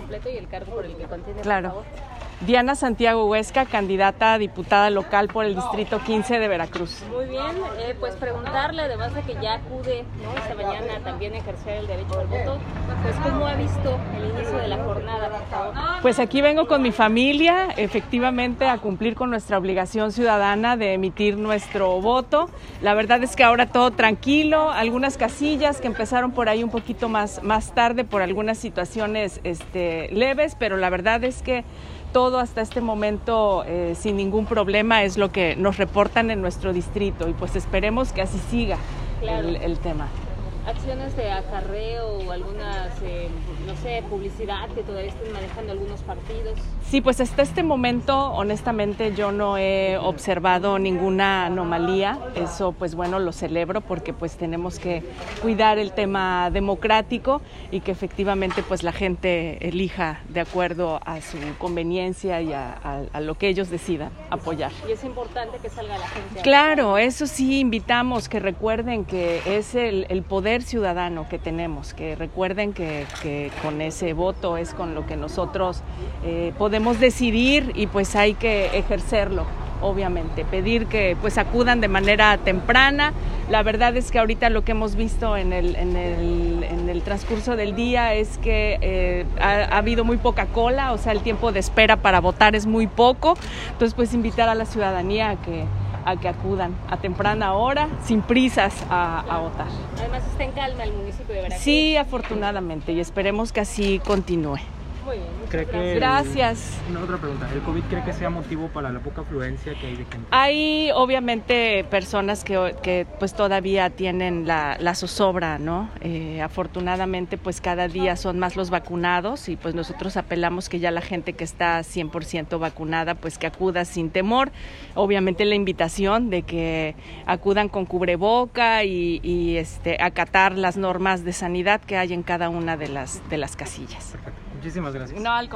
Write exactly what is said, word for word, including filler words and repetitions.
completo y el cargo por el que contiene, claro. por favor. Diana Santiago Huesca, candidata a diputada local por el Distrito quince de Veracruz. Muy bien, eh, pues preguntarle, además de que ya acude, ¿no?, esta mañana también a ejercer el derecho al voto, pues cómo ha visto el inicio de la jornada, por favor. Pues aquí vengo con mi familia, efectivamente, a cumplir con nuestra obligación ciudadana de emitir nuestro voto. La verdad es que ahora todo tranquilo, algunas casillas que empezaron por ahí un poquito más, más tarde por algunas situaciones este, leves, pero la verdad es que todo hasta este momento eh, sin ningún problema es lo que nos reportan en nuestro distrito y pues esperemos que así siga claro. el, el tema. Acciones de acarreo o algunas, eh, no sé, publicidad que todavía estén manejando algunos partidos. Sí, pues hasta este momento, honestamente, yo no he observado ninguna anomalía. Eso, pues bueno, lo celebro porque pues tenemos que cuidar el tema democrático y que efectivamente pues la gente elija de acuerdo a su conveniencia y a, a, a lo que ellos decidan apoyar. Y es importante que salga la gente. Claro, eso sí, invitamos que recuerden que es el, el poder ciudadano que tenemos, que recuerden que, que con ese voto es con lo que nosotros eh, podemos decidir y pues hay que ejercerlo, obviamente, pedir que pues acudan de manera temprana. La verdad es que ahorita lo que hemos visto en el, en el, en el transcurso del día es que eh, ha, ha habido muy poca cola, o sea, el tiempo de espera para votar es muy poco, entonces pues invitar a la ciudadanía a que a que acudan a temprana hora, sin prisas, a, a votar. Además está en calma el municipio de Veracruz. Sí, afortunadamente, y esperemos que así continúe. Muy bien, muchas ¿Cree gracias. Que gracias. El, una otra pregunta, ¿el COVID cree que sea motivo para la poca afluencia que hay de gente? Hay obviamente personas que, que pues todavía tienen la, la zozobra, ¿no? Eh, afortunadamente pues cada día son más los vacunados y pues nosotros apelamos que ya la gente que está cien por ciento vacunada pues que acuda sin temor. Obviamente la invitación de que acudan con cubreboca y, y este, acatar las normas de sanidad que hay en cada una de las, de las casillas. Perfecto. Muchísimas gracias. No, al